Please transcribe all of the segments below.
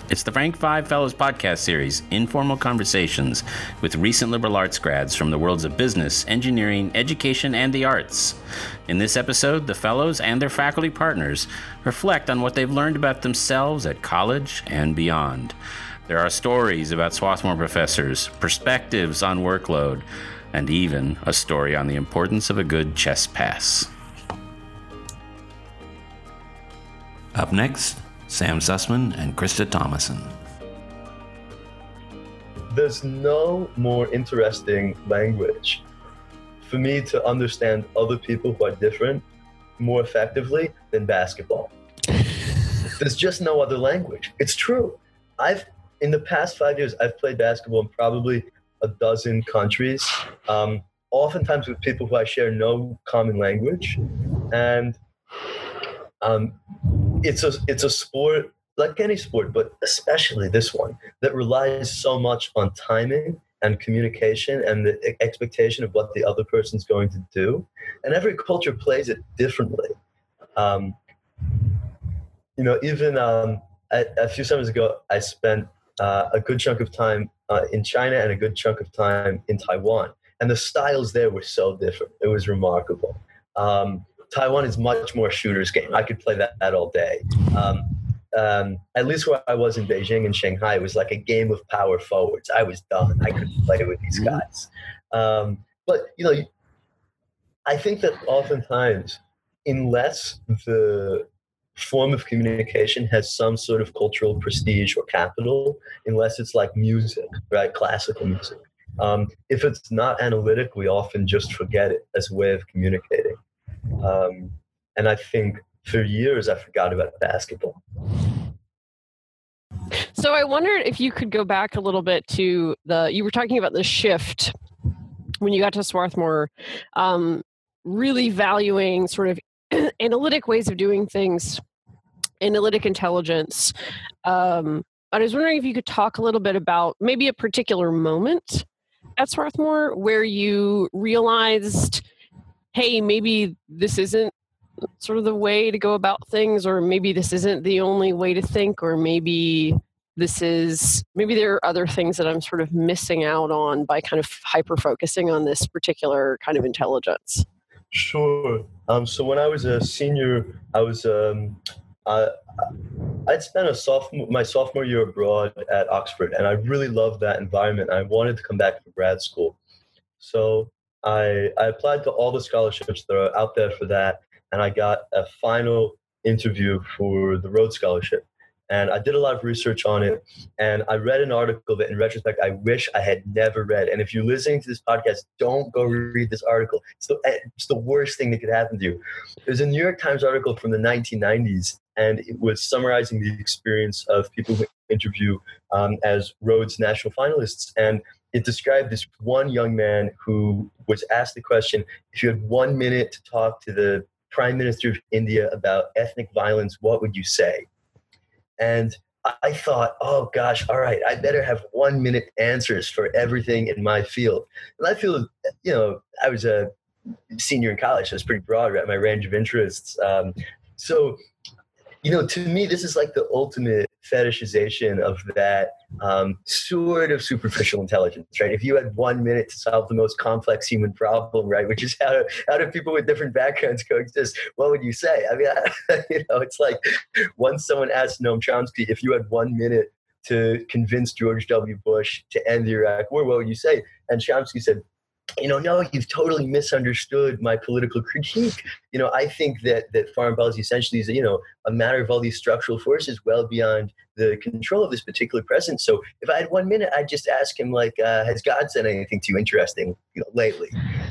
It's the Frank Five Fellows podcast series, informal conversations with recent liberal arts grads from the worlds of business, engineering, education, and the arts. In this episode, the fellows and their faculty partners reflect on what they've learned about themselves at college and beyond. There are stories about Swarthmore professors, perspectives on workload, and even a story on the importance of a good chess pass. Up next, Sam Sussman and Krista Thomason. There's no more interesting language for me to understand other people who are different more effectively than basketball. There's just no other language. It's true. In the past 5 years, I've played basketball in probably a dozen countries, oftentimes with people who I share no common language. And it's a sport, like any sport, but especially this one, that relies so much on timing and communication and the expectation of what the other person's going to do. And every culture plays it differently. Even a few summers ago, I spent a good chunk of time in China and a good chunk of time in Taiwan. And the styles there were so different. It was remarkable. Taiwan is much more shooter's game. I could play that all day. At least where I was in Beijing and Shanghai, it was like a game of power forwards. I was done. I couldn't play with these guys. But I think that oftentimes, unless the form of communication has some sort of cultural prestige or capital, unless it's like music, right? Classical music. If it's not analytic, we often just forget it as a way of communicating. And I think for years I forgot about basketball. So I wondered if you could go back a little bit to you were talking about the shift when you got to Swarthmore, really valuing sort of analytic ways of doing things, analytic intelligence. I was wondering if you could talk a little bit about maybe a particular moment at Swarthmore where you realized, hey, maybe this isn't sort of the way to go about things, or maybe this isn't the only way to think, or maybe there are other things that I'm sort of missing out on by kind of hyper-focusing on this particular kind of intelligence. Sure. So when I was a senior, I'd spent my sophomore year abroad at Oxford, and I really loved that environment. I wanted to come back for grad school. So I applied to all the scholarships that are out there for that, and I got a final interview for the Rhodes Scholarship. And I did a lot of research on it, and I read an article that, in retrospect, I wish I had never read. And if you're listening to this podcast, don't go read this article. It's the worst thing that could happen to you. There's a New York Times article from the 1990s, and it was summarizing the experience of people who interview as Rhodes national finalists. And it described this one young man who was asked the question, if you had 1 minute to talk to the Prime Minister of India about ethnic violence, what would you say? And I thought, oh gosh, all right, I better have 1 minute answers for everything in my field. And I feel, I was a senior in college, so it's pretty broad, right? My range of interests. So, to me, this is like the ultimate fetishization of that sort of superficial intelligence, right? If you had 1 minute to solve the most complex human problem, right, which is how do people with different backgrounds coexist, what would you say? I mean, it's like once someone asked Noam Chomsky, if you had 1 minute to convince George W. Bush to end the Iraq War, what would you say? And Chomsky said, no, you've totally misunderstood my political critique. I think that foreign policy essentially is, a matter of all these structural forces well beyond the control of this particular president. So if I had 1 minute, I'd just ask him, has God said anything to you interesting, lately?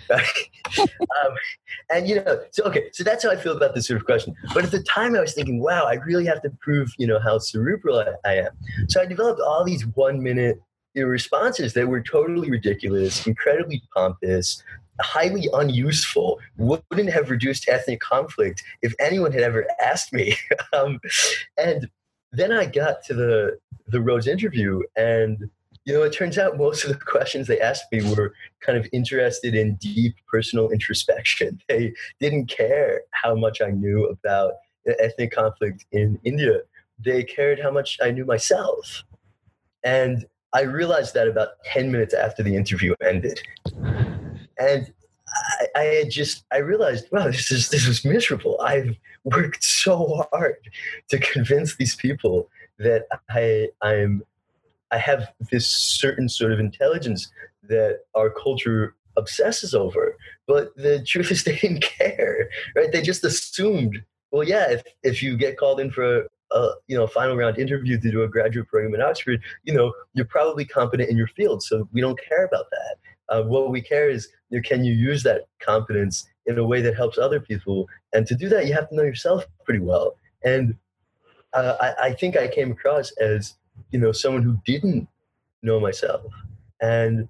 So that's how I feel about this sort of question. But at the time I was thinking, wow, I really have to prove, how cerebral I am. So I developed all these 1 minute responses that were totally ridiculous, incredibly pompous, highly unuseful, wouldn't have reduced ethnic conflict if anyone had ever asked me. And then I got to the Rhodes interview, and it turns out most of the questions they asked me were kind of interested in deep personal introspection. They didn't care how much I knew about ethnic conflict in India. they cared how much I knew myself. And I realized that about 10 minutes after the interview ended. And I realized, wow, this is miserable. I've worked so hard to convince these people that I have this certain sort of intelligence that our culture obsesses over. But the truth is they didn't care, right? They just assumed, well, yeah, if you get called in for a final round interview to do a graduate program at Oxford, you're probably competent in your field. So we don't care about that. What we care is, can you use that competence in a way that helps other people? And to do that, you have to know yourself pretty well. And I think I came across as, someone who didn't know myself. And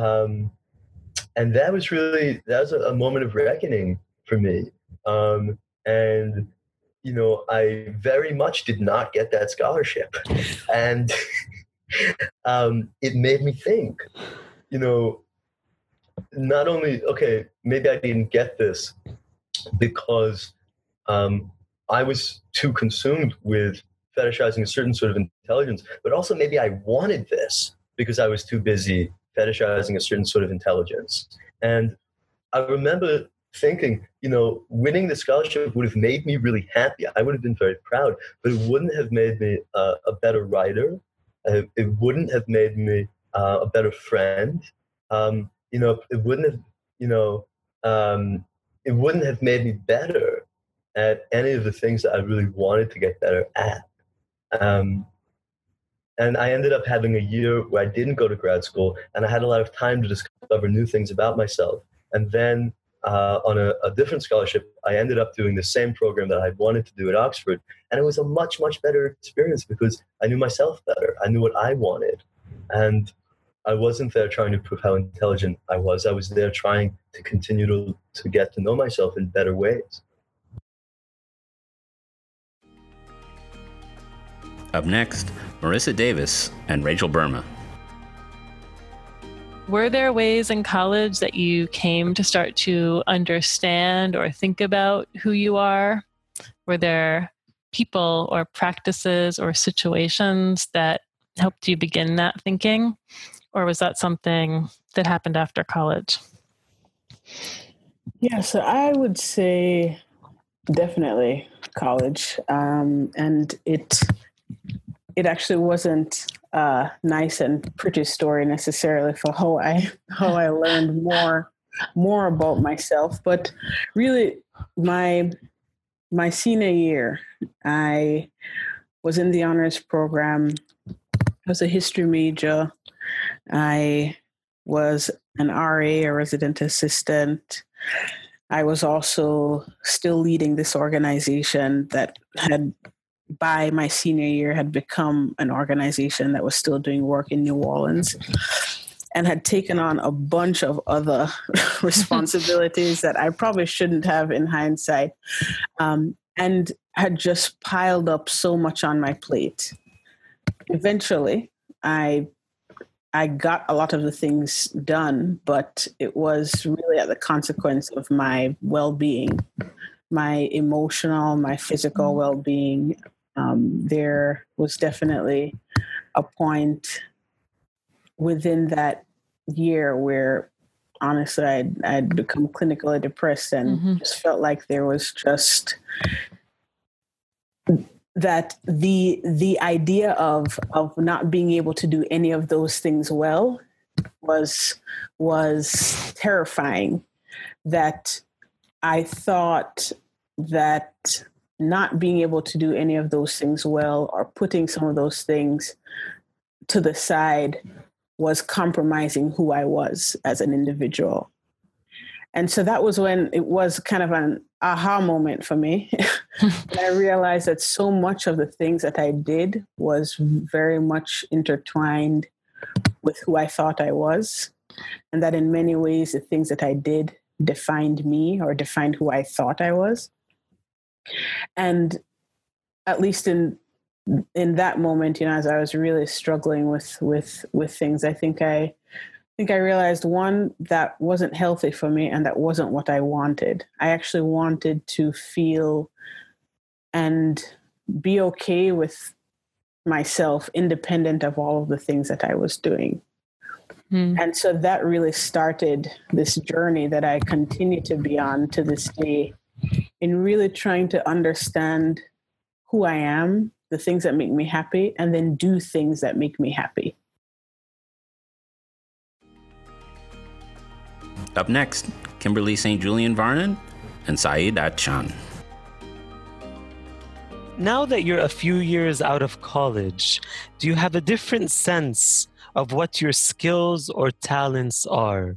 that was a moment of reckoning for me. And I very much did not get that scholarship. And it made me think, not only, okay, maybe I didn't get this because I was too consumed with fetishizing a certain sort of intelligence, but also maybe I wanted this because I was too busy fetishizing a certain sort of intelligence. And I remember thinking, winning the scholarship would have made me really happy. I would have been very proud, but it wouldn't have made me a better writer. It wouldn't have made me a better friend. It wouldn't have made me better at any of the things that I really wanted to get better at. And I ended up having a year where I didn't go to grad school, and I had a lot of time to discover new things about myself. And then on a different scholarship, I ended up doing the same program that I wanted to do at Oxford. And it was a much, much better experience because I knew myself better. I knew what I wanted. And I wasn't there trying to prove how intelligent I was. I was there trying to continue to get to know myself in better ways. Up next, Marissa Davis and Rachel Burma. Were there ways in college that you came to start to understand or think about who you are? Were there people or practices or situations that helped you begin that thinking? Or was that something that happened after college? Yeah, so I would say definitely college. And it actually wasn't a nice and pretty story necessarily for how I learned more about myself. But really, my senior year, I was in the honors program. I was a history major. I was an RA, a resident assistant. I was also still leading this organization that had, by my senior year, had become an organization that was still doing work in New Orleans and had taken on a bunch of other responsibilities that I probably shouldn't have in hindsight, and had just piled up so much on my plate. Eventually, I got a lot of the things done, but it was really at the consequence of my well-being, my emotional, my physical well-being. There was definitely a point within that year where, honestly, I'd become clinically depressed and just felt like there was just that the idea of not being able to do any of those things well was terrifying. That I thought that not being able to do any of those things well, or putting some of those things to the side, was compromising who I was as an individual. And so that was when it was kind of an aha moment for me. I realized that so much of the things that I did was very much intertwined with who I thought I was. And that in many ways, the things that I did defined me or defined who I thought I was. And at least in that moment, as I was really struggling with things, I think I realized, one, that wasn't healthy for me, and that wasn't what I wanted. I actually wanted to feel and be okay with myself independent of all of the things that I was doing. And so that really started this journey that I continue to be on to this day, in really trying to understand who I am, the things that make me happy, and then do things that make me happy. Up next, Kimberly St. Julian Varnon and Saeed Atchan. Now that you're a few years out of college, do you have a different sense of what your skills or talents are?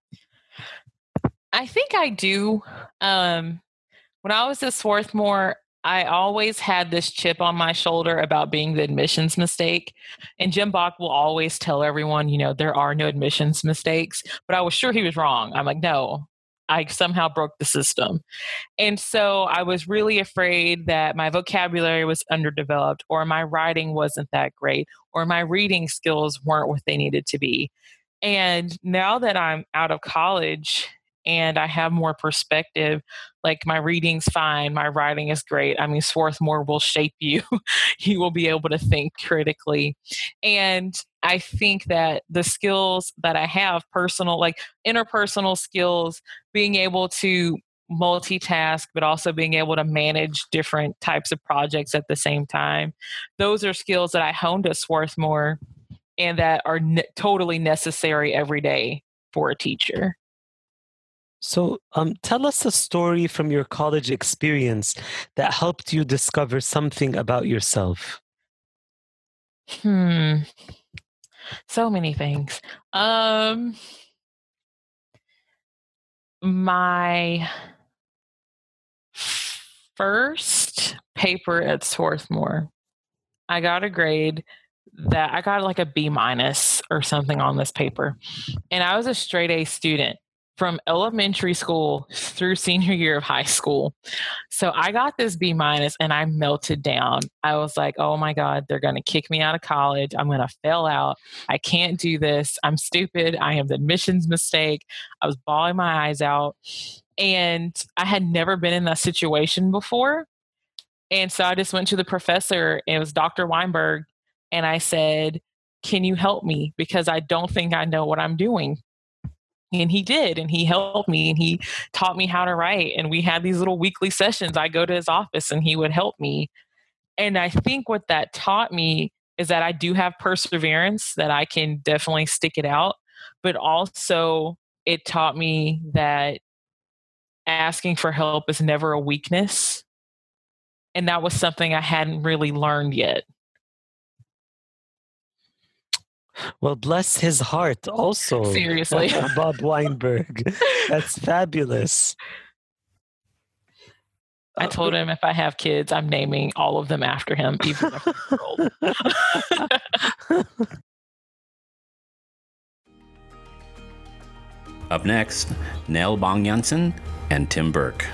I think I do. When I was at Swarthmore, I always had this chip on my shoulder about being the admissions mistake. And Jim Bach will always tell everyone, there are no admissions mistakes. But I was sure he was wrong. I'm like, no, I somehow broke the system. And so I was really afraid that my vocabulary was underdeveloped, or my writing wasn't that great, or my reading skills weren't what they needed to be. And now that I'm out of college and I have more perspective, like my reading's fine, my writing is great. I mean, Swarthmore will shape you. You will be able to think critically. And I think that the skills that I have, personal, like interpersonal skills, being able to multitask, but also being able to manage different types of projects at the same time, those are skills that I honed at Swarthmore and that are totally necessary every day for a teacher. So tell us a story from your college experience that helped you discover something about yourself. So many things. My first paper at Swarthmore, I got a grade that I got like a B- or something on this paper. And I was a straight A student from elementary school through senior year of high school. So I got this B- and I melted down. I was like, oh my God, they're going to kick me out of college. I'm going to fail out. I can't do this. I'm stupid. I am the admissions mistake. I was bawling my eyes out. And I had never been in that situation before. And so I just went to the professor, and it was Dr. Weinberg. And I said, can you help me? Because I don't think I know what I'm doing. And he did, and he helped me, and he taught me how to write. And we had these little weekly sessions. I go to his office and he would help me. And I think what that taught me is that I do have perseverance, that I can definitely stick it out. But also it taught me that asking for help is never a weakness. And that was something I hadn't really learned yet. Well, bless his heart also. Seriously. Bob Weinberg. That's fabulous. I told him if I have kids, I'm naming all of them after him, even if they're old. Up next, Nell Bong-Janssen and Tim Burke.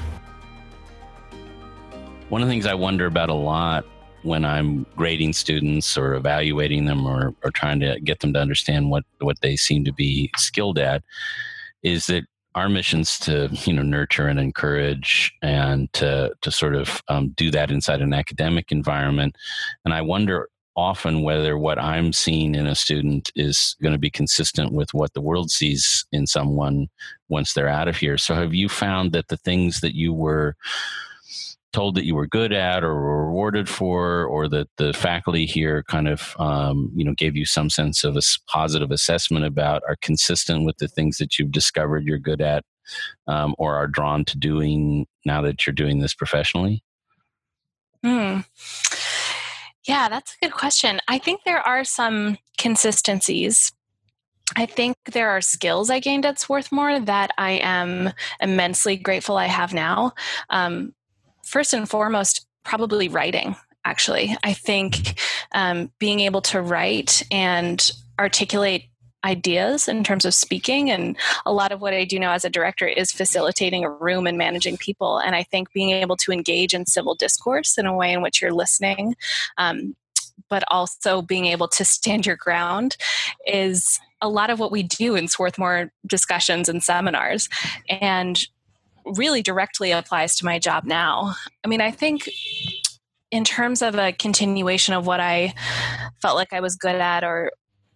One of the things I wonder about a lot when I'm grading students or evaluating them or trying to get them to understand what they seem to be skilled at is that our mission's to nurture and encourage and to sort of do that inside an academic environment. And I wonder often whether what I'm seeing in a student is going to be consistent with what the world sees in someone once they're out of here. So have you found that the things that you were told that you were good at or were rewarded for, or that the faculty here kind of, gave you some sense of a positive assessment about, are consistent with the things that you've discovered you're good at, or are drawn to doing now that you're doing this professionally? Yeah, that's a good question. I think there are some consistencies. I think there are skills I gained at Swarthmore that I am immensely grateful I have now. First and foremost, probably writing, actually. I think being able to write and articulate ideas in terms of speaking, and a lot of what I do now as a director is facilitating a room and managing people. And I think being able to engage in civil discourse in a way in which you're listening, but also being able to stand your ground is a lot of what we do in Swarthmore discussions and seminars. And really directly applies to my job now. I mean, I think in terms of a continuation of what I felt like I was good at or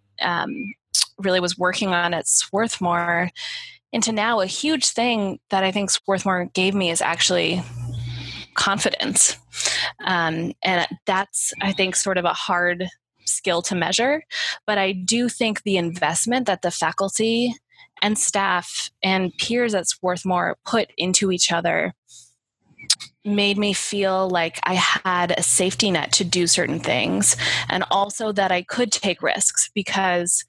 really was working on at Swarthmore into now, a huge thing that I think Swarthmore gave me is actually confidence. And that's, I think, sort of a hard skill to measure. But I do think the investment that the faculty and staff and peers at Swarthmore put into each other made me feel like I had a safety net to do certain things, and also that I could take risks because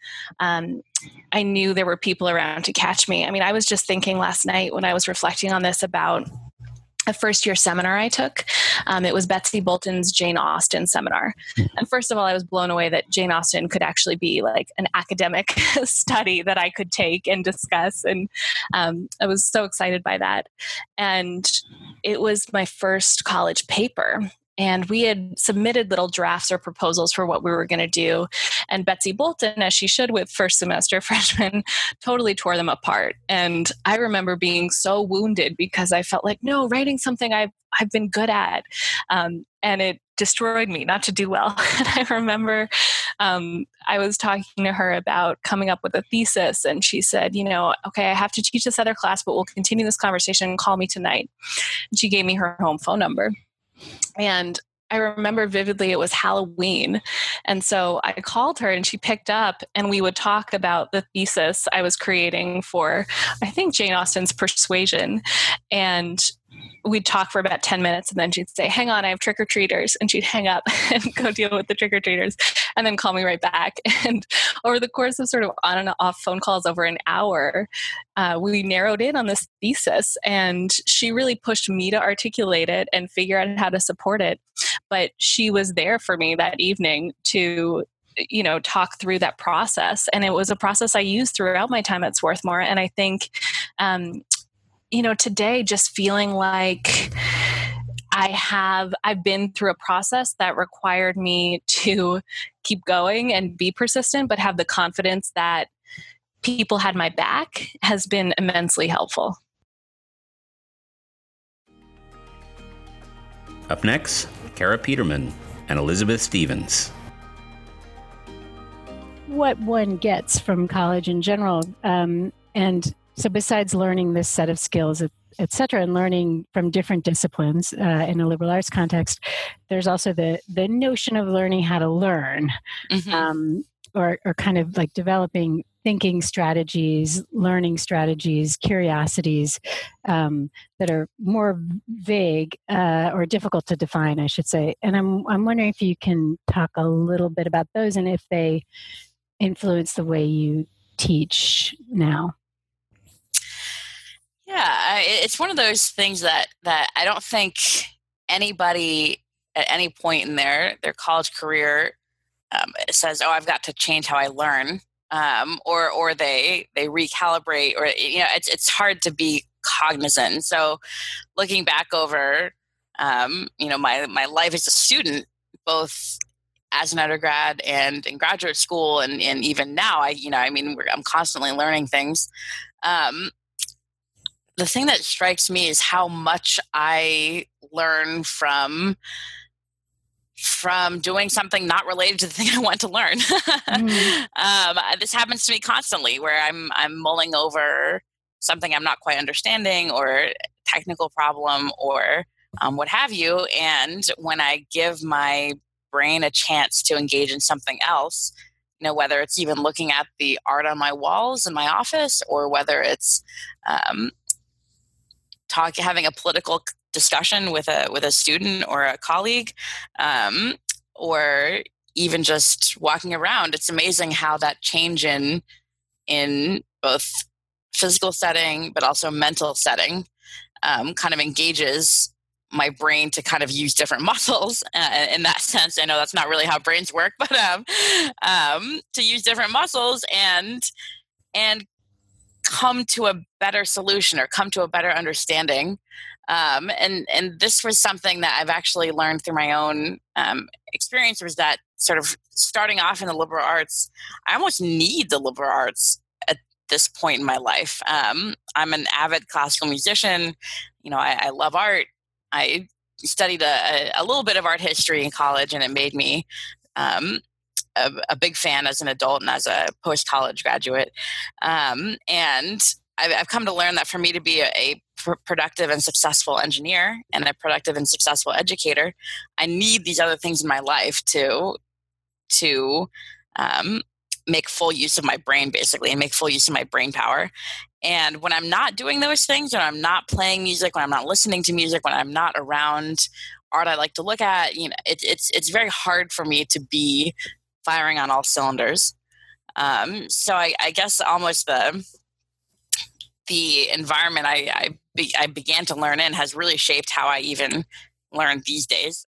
I knew there were people around to catch me. I mean, I was just thinking last night when I was reflecting on this about a first year seminar I took. It was Betsy Bolton's Jane Austen seminar. And first of all, I was blown away that Jane Austen could actually be like an academic study that I could take and discuss. And I was so excited by that. And it was my first college paper. And we had submitted little drafts or proposals for what we were going to do. And Betsy Bolton, as she should with first semester freshmen, totally tore them apart. And I remember being so wounded because I felt like, no, writing something I've been good at. And it destroyed me not to do well. And I remember I was talking to her about coming up with a thesis. And she said, okay, I have to teach this other class, but we'll continue this conversation. Call me tonight. And she gave me her home phone number. And I remember vividly it was Halloween. And so I called her and she picked up and we would talk about the thesis I was creating for, I think, Jane Austen's Persuasion. And we'd talk for about 10 minutes and then she'd say, hang on, I have trick-or-treaters. And she'd hang up and go deal with the trick-or-treaters and then call me right back. And over the course of sort of on and off phone calls over an hour, we narrowed in on this thesis and she really pushed me to articulate it and figure out how to support it. But she was there for me that evening to talk through that process. And it was a process I used throughout my time at Swarthmore. And I think, today just feeling like I've been through a process that required me to keep going and be persistent, but have the confidence that people had my back has been immensely helpful. Up next, Kara Peterman and Elizabeth Stevens. What one gets from college in general, and so besides learning this set of skills, et cetera, and learning from different disciplines in a liberal arts context, there's also the notion of learning how to learn, or kind of like developing thinking strategies, learning strategies, curiosities that are more vague or difficult to define, I should say. And I'm wondering if you can talk a little bit about those and if they influence the way you teach now. Yeah, it's one of those things that I don't think anybody at any point in their college career says, "Oh, I've got to change how I learn," or they recalibrate, or it's hard to be cognizant. So, looking back over, my life as a student, both as an undergrad and in graduate school, and even now, I'm constantly learning things. The thing that strikes me is how much I learn from doing something not related to the thing I want to learn. This happens to me constantly, where I'm mulling over something I'm not quite understanding, or technical problem, or what have you. And when I give my brain a chance to engage in something else, whether it's even looking at the art on my walls in my office, or whether it's having a political discussion with a student or a colleague, or even just walking around, it's amazing how that change in both physical setting but also mental setting kind of engages my brain to kind of use different muscles in that sense. I know that's not really how brains work, but to use different muscles and come to a better solution or come to a better understanding. And this was something that I've actually learned through my own experience, was that sort of starting off in the liberal arts, I almost need the liberal arts at this point in my life. I'm an avid classical musician. I love art. I studied a little bit of art history in college, and it made me a big fan as an adult and as a post-college graduate. And I've come to learn that for me to be a productive and successful engineer and a productive and successful educator, I need these other things in my life to make full use of my brain, basically, and make full use of my brain power. And when I'm not doing those things, when I'm not playing music, when I'm not listening to music, when I'm not around art I like to look at, it's very hard for me to be firing on all cylinders. So I guess almost the environment I began to learn in has really shaped how I even learn these days.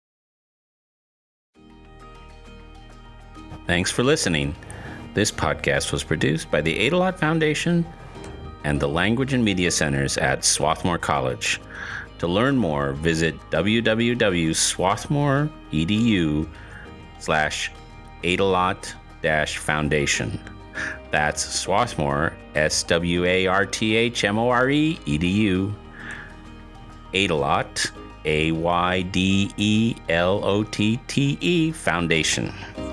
Thanks for listening. This podcast was produced by the Ada-Lot Foundation and the Language and Media Centers at Swarthmore College. To learn more, visit www.swarthmore.edu/Ada-Lot-Foundation. That's Swarthmore, SWARTHMORE.edu. Ada-Lot, AYDELOTTE Foundation.